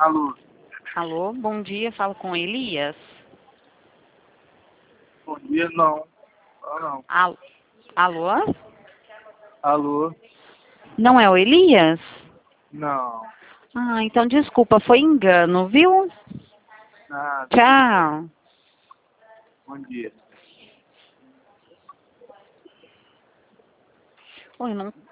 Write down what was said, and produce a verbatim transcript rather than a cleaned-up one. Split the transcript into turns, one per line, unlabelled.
Alô,
Alô, bom dia, falo com Elias.
bom dia, não. Ah, não.
Al- Alô?
Alô,
Não é o Elias?
não.
Ah, então desculpa, foi engano, viu?
Nada.
Tchau.
Bom dia.
Oi, não